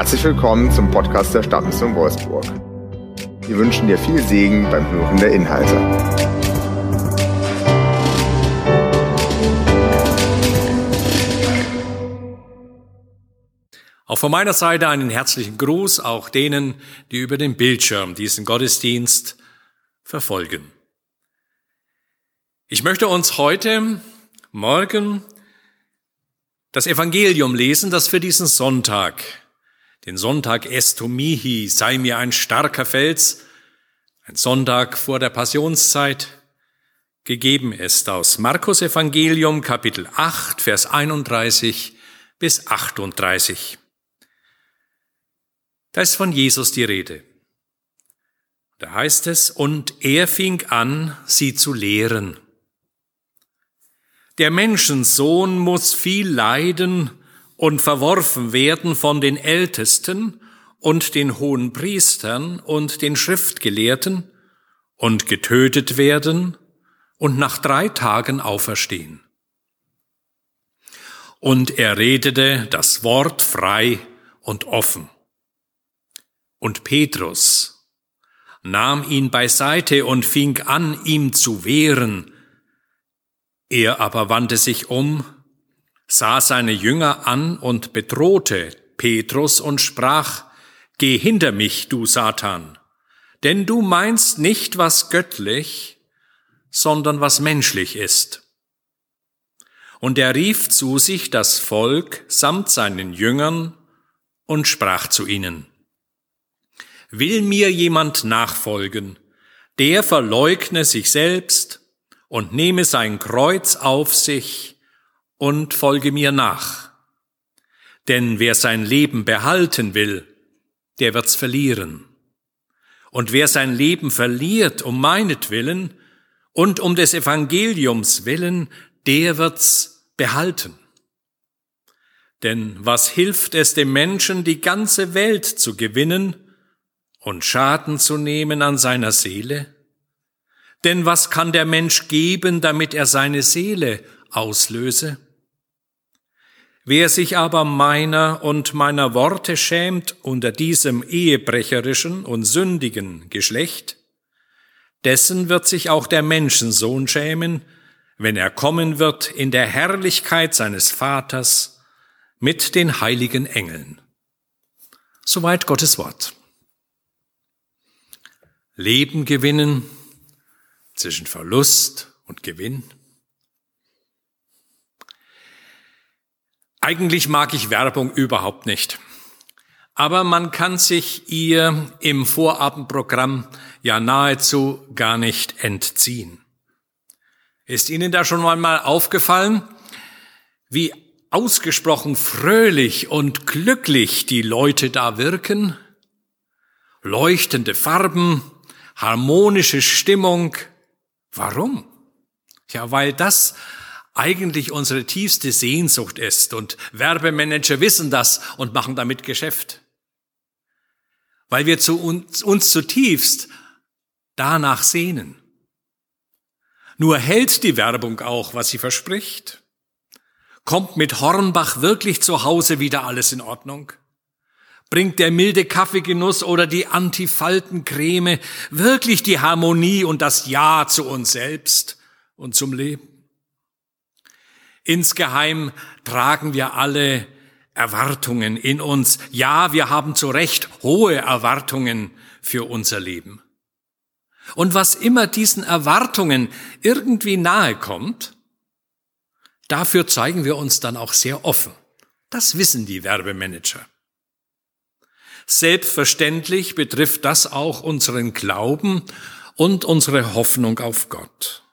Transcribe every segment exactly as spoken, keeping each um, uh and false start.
Herzlich willkommen zum Podcast der Stadtmission Wolfsburg. Wir wünschen dir viel Segen beim Hören der Inhalte. Auch von meiner Seite einen herzlichen Gruß, auch denen, die über den Bildschirm diesen Gottesdienst verfolgen. Ich möchte uns heute Morgen das Evangelium lesen, das für diesen Sonntag, den Sonntag Esto Mihi, sei mir ein starker Fels, ein Sonntag vor der Passionszeit, gegeben ist aus Markus Evangelium Kapitel acht, Vers einunddreißig bis achtunddreißig. Da ist von Jesus die Rede. Da heißt es, und er fing an, sie zu lehren. Der Menschensohn muss viel leiden und verworfen werden von den Ältesten und den Hohenpriestern und den Schriftgelehrten und getötet werden und nach drei Tagen auferstehen. Und er redete das Wort frei und offen. Und Petrus nahm ihn beiseite und fing an, ihm zu wehren. Er aber wandte sich um, sah seine Jünger an und bedrohte Petrus und sprach, Geh hinter mich, du Satan, denn du meinst nicht, was göttlich, sondern was menschlich ist. Und er rief zu sich das Volk samt seinen Jüngern und sprach zu ihnen, Will mir jemand nachfolgen, der verleugne sich selbst und nehme sein Kreuz auf sich und folge mir nach. Denn wer sein Leben behalten will, der wird's verlieren. Und wer sein Leben verliert um meinetwillen und um des Evangeliums willen, der wird's behalten. Denn was hilft es dem Menschen, die ganze Welt zu gewinnen und Schaden zu nehmen an seiner Seele? Denn was kann der Mensch geben, damit er seine Seele auslöse? Wer sich aber meiner und meiner Worte schämt unter diesem ehebrecherischen und sündigen Geschlecht, dessen wird sich auch der Menschensohn schämen, wenn er kommen wird in der Herrlichkeit seines Vaters mit den heiligen Engeln. Soweit Gottes Wort. Leben gewinnen zwischen Verlust und Gewinn. Eigentlich mag ich Werbung überhaupt nicht, aber man kann sich ihr im Vorabendprogramm ja nahezu gar nicht entziehen. Ist Ihnen da schon einmal aufgefallen, wie ausgesprochen fröhlich und glücklich die Leute da wirken? Leuchtende Farben, harmonische Stimmung. Warum? Ja, weil das eigentlich unsere tiefste Sehnsucht ist und Werbemanager wissen das und machen damit Geschäft. Weil wir zu uns, uns zutiefst danach sehnen. Nur hält die Werbung auch, was sie verspricht? Kommt mit Hornbach wirklich zu Hause wieder alles in Ordnung? Bringt der milde Kaffeegenuss oder die Antifaltencreme wirklich die Harmonie und das Ja zu uns selbst und zum Leben? Insgeheim tragen wir alle Erwartungen in uns. Ja, wir haben zu Recht hohe Erwartungen für unser Leben. Und was immer diesen Erwartungen irgendwie nahe kommt, dafür zeigen wir uns dann auch sehr offen. Das wissen die Werbemanager. Selbstverständlich betrifft das auch unseren Glauben und unsere Hoffnung auf Gott.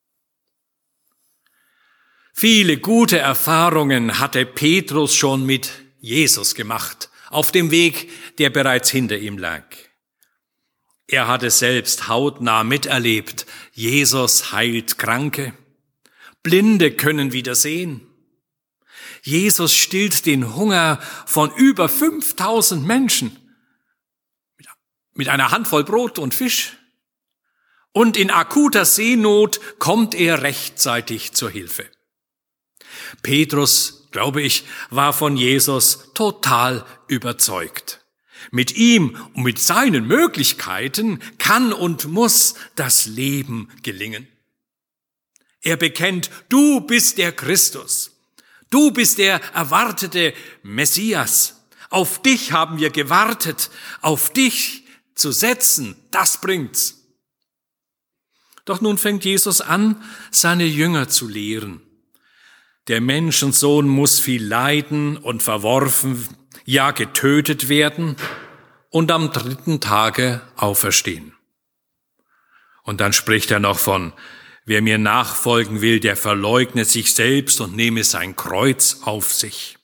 Viele gute Erfahrungen hatte Petrus schon mit Jesus gemacht, auf dem Weg, der bereits hinter ihm lag. Er hatte selbst hautnah miterlebt, Jesus heilt Kranke, Blinde können wieder sehen. Jesus stillt den Hunger von über fünftausend Menschen mit einer Handvoll Brot und Fisch. Und in akuter Seenot kommt er rechtzeitig zur Hilfe. Petrus glaube ich, war von Jesus total überzeugt. Mit ihm und mit seinen Möglichkeiten kann und muss das Leben gelingen. Er bekennt, du bist der Christus. Du bist der erwartete Messias. Auf dich haben wir gewartet. Auf dich zu setzen, das bringt's. Doch nun fängt Jesus an, seine Jünger zu lehren. Der Menschensohn muss viel leiden und verworfen, ja getötet werden und am dritten Tage auferstehen. Und dann spricht er noch von, wer mir nachfolgen will, der verleugne sich selbst und nehme sein Kreuz auf sich.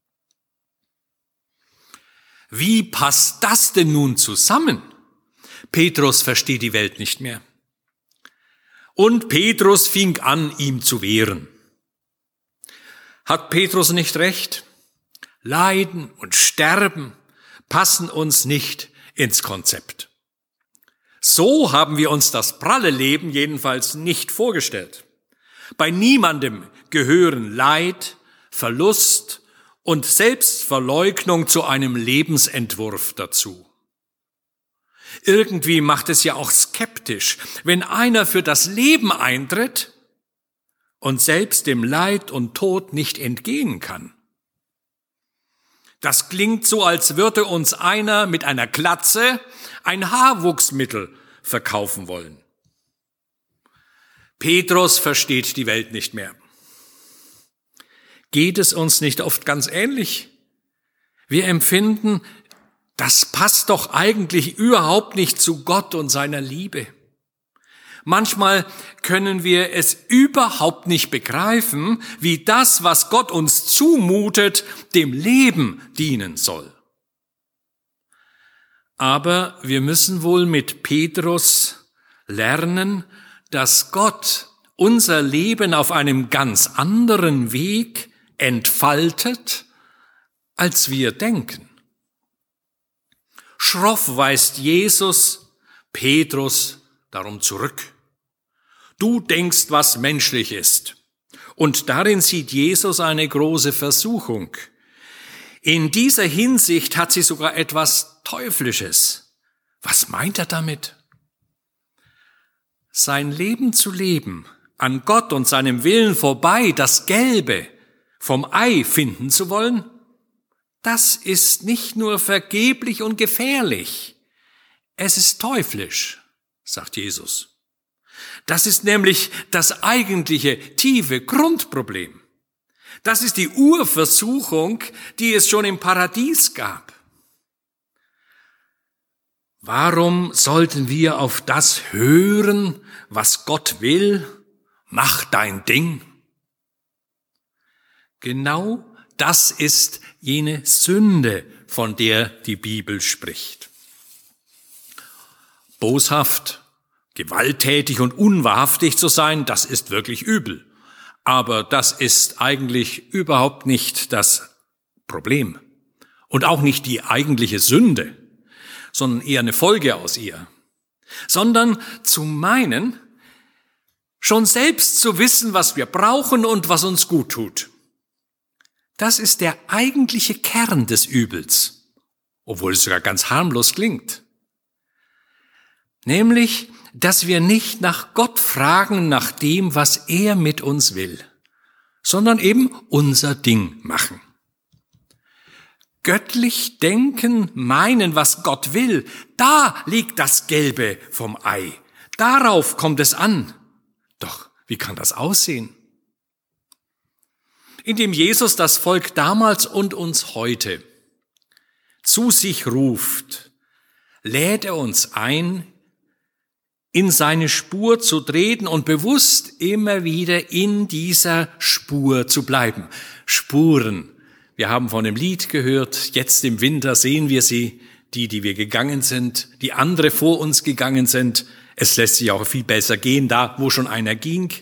Wie passt das denn nun zusammen? Petrus versteht die Welt nicht mehr. Und Petrus fing an, ihm zu wehren. Hat Petrus nicht recht? Leiden und Sterben passen uns nicht ins Konzept. So haben wir uns das pralle Leben jedenfalls nicht vorgestellt. Bei niemandem gehören Leid, Verlust und Selbstverleugnung zu einem Lebensentwurf dazu. Irgendwie macht es ja auch skeptisch, wenn einer für das Leben eintritt und selbst dem Leid und Tod nicht entgehen kann. Das klingt so, als würde uns einer mit einer Glatze ein Haarwuchsmittel verkaufen wollen. Petrus versteht die Welt nicht mehr. Geht es uns nicht oft ganz ähnlich? Wir empfinden, das passt doch eigentlich überhaupt nicht zu Gott und seiner Liebe. Manchmal können wir es überhaupt nicht begreifen, wie das, was Gott uns zumutet, dem Leben dienen soll. Aber wir müssen wohl mit Petrus lernen, dass Gott unser Leben auf einem ganz anderen Weg entfaltet, als wir denken. Schroff weist Jesus Petrus darum zurück. Du denkst, was menschlich ist. Und darin sieht Jesus eine große Versuchung. In dieser Hinsicht hat sie sogar etwas Teuflisches. Was meint er damit? Sein Leben zu leben, an Gott und seinem Willen vorbei, das Gelbe vom Ei finden zu wollen, das ist nicht nur vergeblich und gefährlich, es ist teuflisch, sagt Jesus. Das ist nämlich das eigentliche tiefe Grundproblem. Das ist die Urversuchung, die es schon im Paradies gab. Warum sollten wir auf das hören, was Gott will? Mach dein Ding. Genau das ist jene Sünde, von der die Bibel spricht. Boshaft, gewalttätig und unwahrhaftig zu sein, das ist wirklich übel. Aber das ist eigentlich überhaupt nicht das Problem und auch nicht die eigentliche Sünde, sondern eher eine Folge aus ihr. Sondern zu meinen, schon selbst zu wissen, was wir brauchen und was uns gut tut. Das ist der eigentliche Kern des Übels, obwohl es sogar ganz harmlos klingt. Nämlich, dass wir nicht nach Gott fragen, nach dem, was er mit uns will, sondern eben unser Ding machen. Göttlich denken, meinen, was Gott will, da liegt das Gelbe vom Ei. Darauf kommt es an. Doch wie kann das aussehen? Indem Jesus das Volk damals und uns heute zu sich ruft, lädt er uns ein, in seine Spur zu treten und bewusst immer wieder in dieser Spur zu bleiben. Spuren. Wir haben von dem Lied gehört, jetzt im Winter sehen wir sie, die, die wir gegangen sind, die andere vor uns gegangen sind. Es lässt sich auch viel besser gehen, da wo schon einer ging.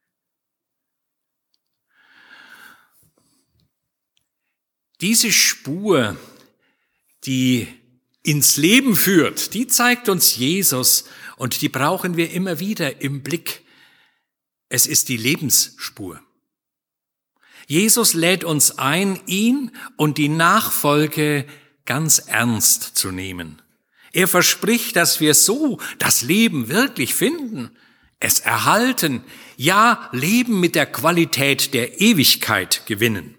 Diese Spur, die ins Leben führt, die zeigt uns Jesus und die brauchen wir immer wieder im Blick. Es ist die Lebensspur. Jesus lädt uns ein, ihn und die Nachfolge ganz ernst zu nehmen. Er verspricht, dass wir so das Leben wirklich finden, es erhalten, ja, Leben mit der Qualität der Ewigkeit gewinnen.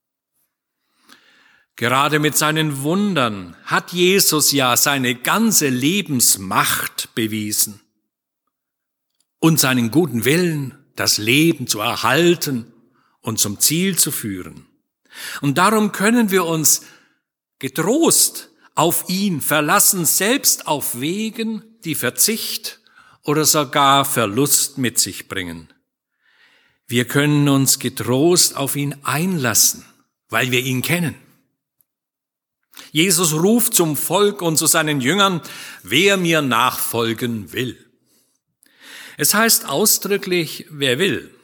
Gerade mit seinen Wundern hat Jesus ja seine ganze Lebensmacht bewiesen und seinen guten Willen, das Leben zu erhalten und zum Ziel zu führen. Und darum können wir uns getrost auf ihn verlassen, selbst auf Wegen, die Verzicht oder sogar Verlust mit sich bringen. Wir können uns getrost auf ihn einlassen, weil wir ihn kennen. Jesus ruft zum Volk und zu seinen Jüngern, wer mir nachfolgen will. Es heißt ausdrücklich, wer will.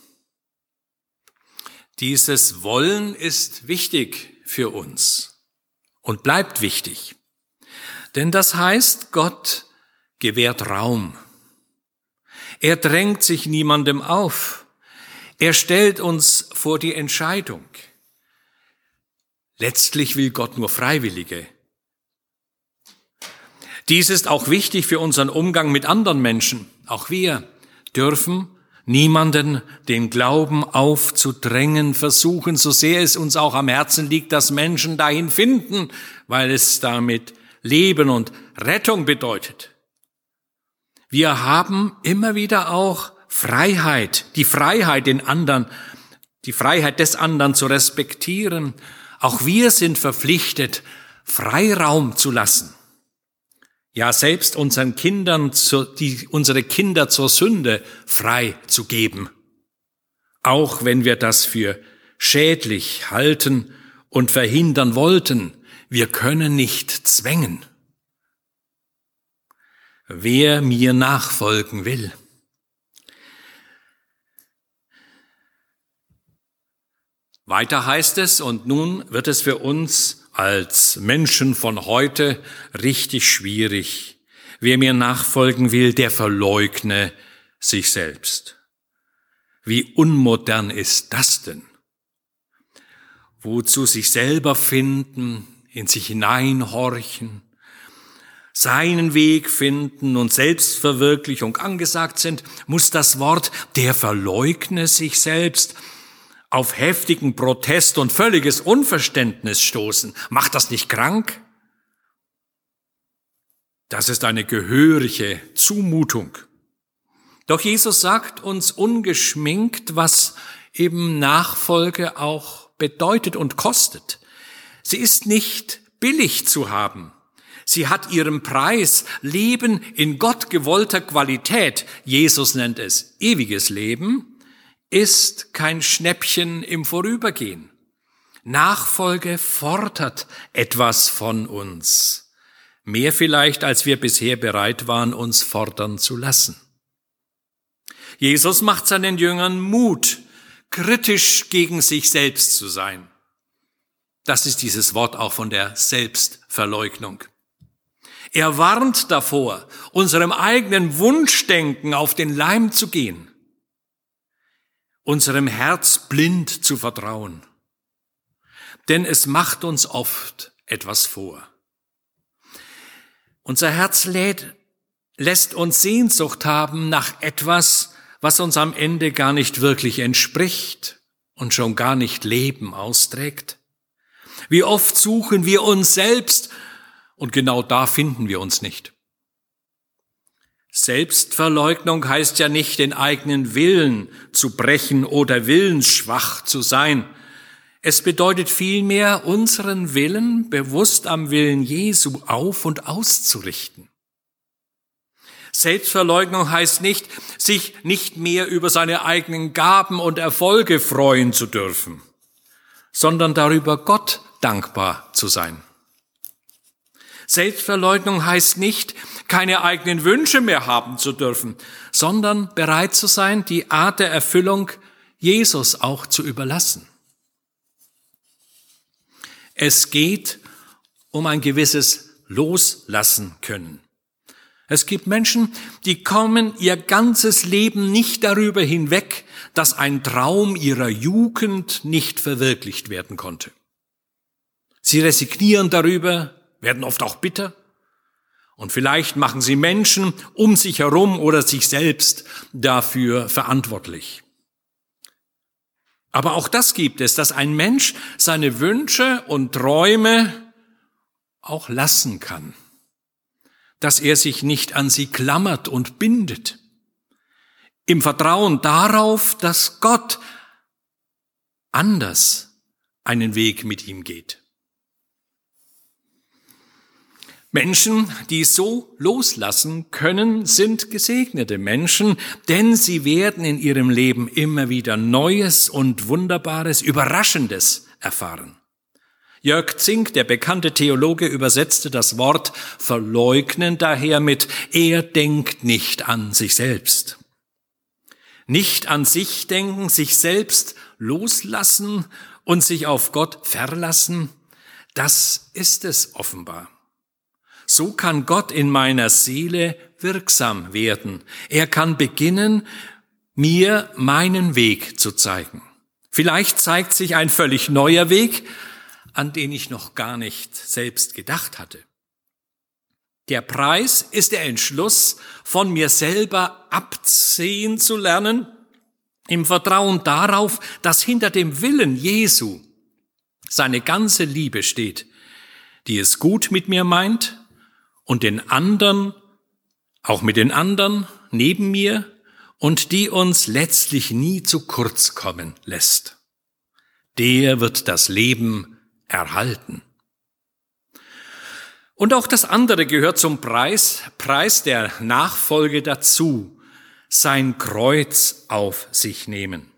Dieses Wollen ist wichtig für uns und bleibt wichtig. Denn das heißt, Gott gewährt Raum. Er drängt sich niemandem auf. Er stellt uns vor die Entscheidung. Letztlich will Gott nur Freiwillige. Dies ist auch wichtig für unseren Umgang mit anderen Menschen. Auch wir dürfen niemanden den Glauben aufzudrängen versuchen, so sehr es uns auch am Herzen liegt, dass Menschen dahin finden, weil es damit Leben und Rettung bedeutet. Wir haben immer wieder auch Freiheit, die Freiheit, den anderen, die Freiheit des anderen zu respektieren. Auch wir sind verpflichtet, Freiraum zu lassen. Ja, selbst unseren Kindern, die, unsere Kinder zur Sünde frei zu geben. Auch wenn wir das für schädlich halten und verhindern wollten, wir können nicht zwängen. Wer mir nachfolgen will. Weiter heißt es, und nun wird es für uns als Menschen von heute richtig schwierig. Wer mir nachfolgen will, der verleugne sich selbst. Wie unmodern ist das denn? Wozu sich selber finden, in sich hineinhorchen, seinen Weg finden und Selbstverwirklichung angesagt sind, muss das Wort, der verleugne sich selbst, auf heftigen Protest und völliges Unverständnis stoßen. Macht das nicht krank? Das ist eine gehörige Zumutung. Doch Jesus sagt uns ungeschminkt, was eben Nachfolge auch bedeutet und kostet. Sie ist nicht billig zu haben. Sie hat ihren Preis, Leben in Gott gewollter Qualität. Jesus nennt es ewiges Leben. Ist kein Schnäppchen im Vorübergehen. Nachfolge fordert etwas von uns. Mehr vielleicht, als wir bisher bereit waren, uns fordern zu lassen. Jesus macht seinen Jüngern Mut, kritisch gegen sich selbst zu sein. Das ist dieses Wort auch von der Selbstverleugnung. Er warnt davor, unserem eigenen Wunschdenken auf den Leim zu gehen. Unserem Herz blind zu vertrauen. Denn es macht uns oft etwas vor. Unser Herz lädt, lässt uns Sehnsucht haben nach etwas, was uns am Ende gar nicht wirklich entspricht und schon gar nicht Leben austrägt. Wie oft suchen wir uns selbst und genau da finden wir uns nicht. Selbstverleugnung heißt ja nicht, den eigenen Willen zu brechen oder willensschwach zu sein. Es bedeutet vielmehr, unseren Willen bewusst am Willen Jesu auf- und auszurichten. Selbstverleugnung heißt nicht, sich nicht mehr über seine eigenen Gaben und Erfolge freuen zu dürfen, sondern darüber Gott dankbar zu sein. Selbstverleugnung heißt nicht, keine eigenen Wünsche mehr haben zu dürfen, sondern bereit zu sein, die Art der Erfüllung Jesus auch zu überlassen. Es geht um ein gewisses Loslassen können. Es gibt Menschen, die kommen ihr ganzes Leben nicht darüber hinweg, dass ein Traum ihrer Jugend nicht verwirklicht werden konnte. Sie resignieren darüber, werden oft auch bitter und vielleicht machen sie Menschen um sich herum oder sich selbst dafür verantwortlich. Aber auch das gibt es, dass ein Mensch seine Wünsche und Träume auch lassen kann, dass er sich nicht an sie klammert und bindet, im Vertrauen darauf, dass Gott anders einen Weg mit ihm geht. Menschen, die so loslassen können, sind gesegnete Menschen, denn sie werden in ihrem Leben immer wieder Neues und Wunderbares, Überraschendes erfahren. Jörg Zink, der bekannte Theologe, übersetzte das Wort verleugnen daher mit: Er denkt nicht an sich selbst. Nicht an sich denken, sich selbst loslassen und sich auf Gott verlassen, das ist es offenbar. So kann Gott in meiner Seele wirksam werden. Er kann beginnen, mir meinen Weg zu zeigen. Vielleicht zeigt sich ein völlig neuer Weg, an den ich noch gar nicht selbst gedacht hatte. Der Preis ist der Entschluss, von mir selber absehen zu lernen, im Vertrauen darauf, dass hinter dem Willen Jesu seine ganze Liebe steht, die es gut mit mir meint und den anderen, auch mit den anderen neben mir, und die uns letztlich nie zu kurz kommen lässt. Der wird das Leben erhalten. Und auch das andere gehört zum Preis, Preis der Nachfolge dazu, sein Kreuz auf sich nehmen.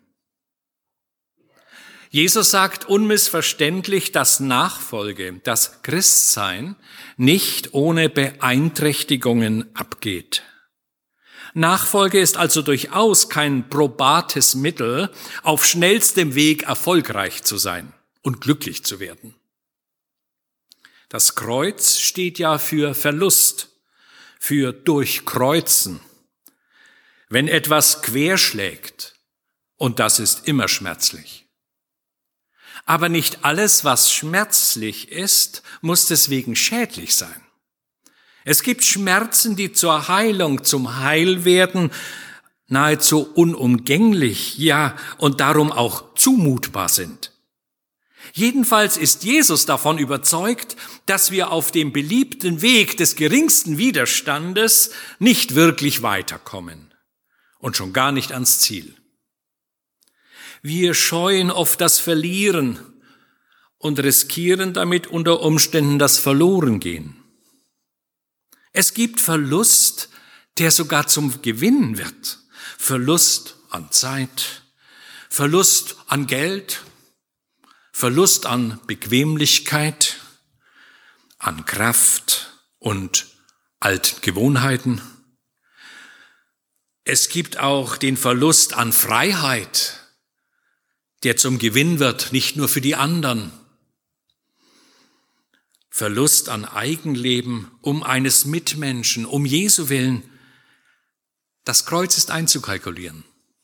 Jesus sagt unmissverständlich, dass Nachfolge, das Christsein, nicht ohne Beeinträchtigungen abgeht. Nachfolge ist also durchaus kein probates Mittel, auf schnellstem Weg erfolgreich zu sein und glücklich zu werden. Das Kreuz steht ja für Verlust, für Durchkreuzen. Wenn etwas querschlägt, und das ist immer schmerzlich. Aber nicht alles, was schmerzlich ist, muss deswegen schädlich sein. Es gibt Schmerzen, die zur Heilung, zum Heilwerden nahezu unumgänglich, ja, und darum auch zumutbar sind. Jedenfalls ist Jesus davon überzeugt, dass wir auf dem beliebten Weg des geringsten Widerstandes nicht wirklich weiterkommen und schon gar nicht ans Ziel. Wir scheuen oft das Verlieren und riskieren damit unter Umständen das Verlorengehen. Es gibt Verlust, der sogar zum Gewinn wird. Verlust an Zeit, Verlust an Geld, Verlust an Bequemlichkeit, an Kraft und alten Gewohnheiten. Es gibt auch den Verlust an Freiheit, der zum Gewinn wird, nicht nur für die anderen. Verlust an Eigenleben, um eines Mitmenschen, um Jesu willen. Das Kreuz ist einzukalkulieren.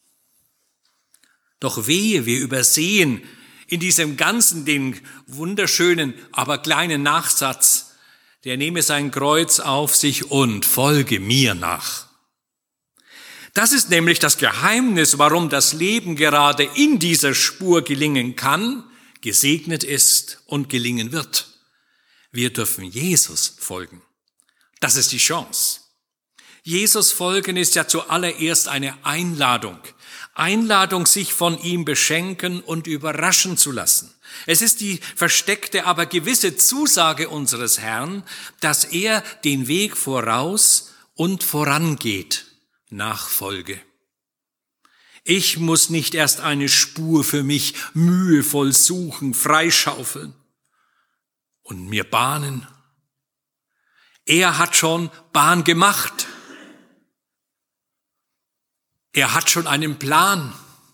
Doch wehe, wir übersehen in diesem Ganzen den wunderschönen, aber kleinen Nachsatz, der nehme sein Kreuz auf sich und folge mir nach. Das ist nämlich das Geheimnis, warum das Leben gerade in dieser Spur gelingen kann, gesegnet ist und gelingen wird. Wir dürfen Jesus folgen. Das ist die Chance. Jesus folgen ist ja zuallererst eine Einladung. Einladung, sich von ihm beschenken und überraschen zu lassen. Es ist die versteckte, aber gewisse Zusage unseres Herrn, dass er den Weg voraus und vorangeht. Nachfolge. Ich muss nicht erst eine Spur für mich mühevoll suchen, freischaufeln und mir bahnen. Er hat schon Bahn gemacht. Er hat schon einen Plan,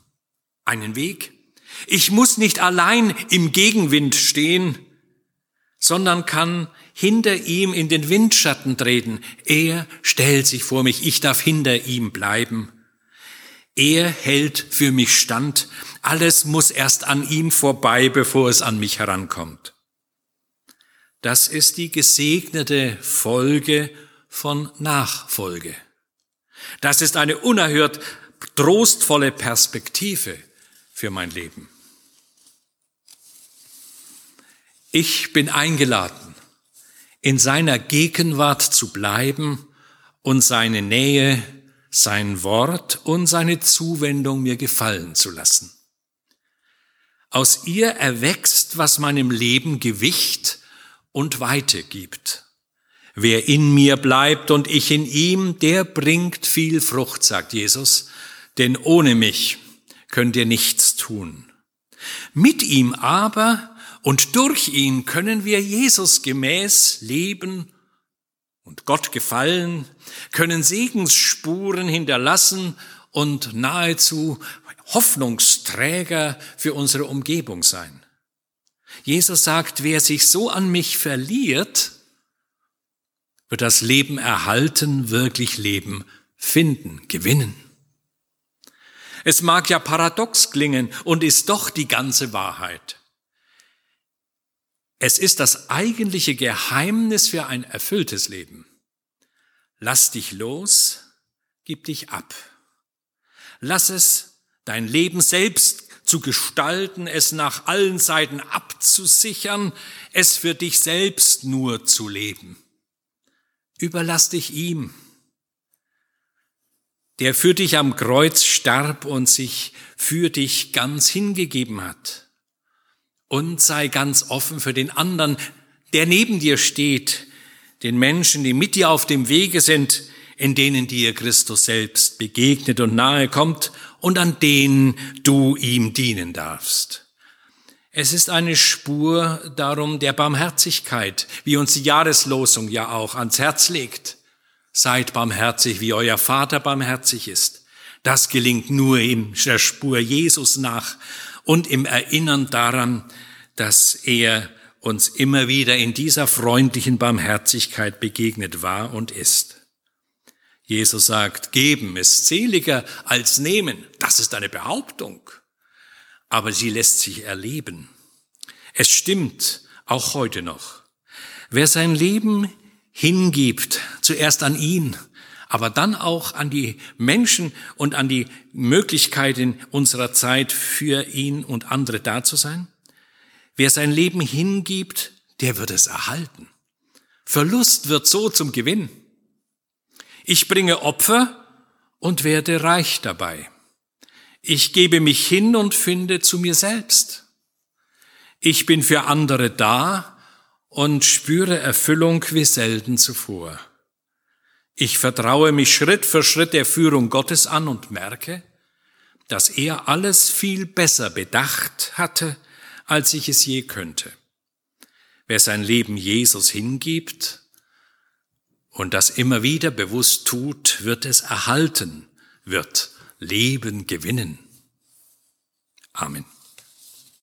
einen Weg. Ich muss nicht allein im Gegenwind stehen, sondern kann hinter ihm in den Windschatten treten. Er stellt sich vor mich, ich darf hinter ihm bleiben. Er hält für mich stand. Alles muss erst an ihm vorbei, bevor es an mich herankommt. Das ist die gesegnete Folge von Nachfolge. Das ist eine unerhört trostvolle Perspektive für mein Leben. Ich bin eingeladen, in seiner Gegenwart zu bleiben und seine Nähe, sein Wort und seine Zuwendung mir gefallen zu lassen. Aus ihr erwächst, was meinem Leben Gewicht und Weite gibt. Wer in mir bleibt und ich in ihm, der bringt viel Frucht, sagt Jesus, denn ohne mich könnt ihr nichts tun. Mit ihm aber und durch ihn können wir Jesus gemäß leben und Gott gefallen, können Segensspuren hinterlassen und nahezu Hoffnungsträger für unsere Umgebung sein. Jesus sagt, wer sich so an mich verliert, wird das Leben erhalten, wirklich Leben finden, gewinnen. Es mag ja paradox klingen und ist doch die ganze Wahrheit. Es ist das eigentliche Geheimnis für ein erfülltes Leben. Lass dich los, gib dich ab. Lass es, dein Leben selbst zu gestalten, es nach allen Seiten abzusichern, es für dich selbst nur zu leben. Überlass dich ihm, der für dich am Kreuz starb und sich für dich ganz hingegeben hat. Und sei ganz offen für den anderen, der neben dir steht, den Menschen, die mit dir auf dem Wege sind, in denen dir Christus selbst begegnet und nahe kommt und an denen du ihm dienen darfst. Es ist eine Spur darum der Barmherzigkeit, wie uns die Jahreslosung ja auch ans Herz legt. Seid barmherzig, wie euer Vater barmherzig ist. Das gelingt nur in der Spur Jesus nach und im Erinnern daran, dass er uns immer wieder in dieser freundlichen Barmherzigkeit begegnet war und ist. Jesus sagt, geben ist seliger als nehmen. Das ist eine Behauptung, aber sie lässt sich erleben. Es stimmt auch heute noch. Wer sein Leben hingibt, zuerst an ihn, aber dann auch an die Menschen und an die Möglichkeiten unserer Zeit für ihn und andere da zu sein. Wer sein Leben hingibt, der wird es erhalten. Verlust wird so zum Gewinn. Ich bringe Opfer und werde reich dabei. Ich gebe mich hin und finde zu mir selbst. Ich bin für andere da und spüre Erfüllung wie selten zuvor. Ich vertraue mich Schritt für Schritt der Führung Gottes an und merke, dass er alles viel besser bedacht hatte, als ich es je könnte. Wer sein Leben Jesus hingibt und das immer wieder bewusst tut, wird es erhalten, wird Leben gewinnen. Amen.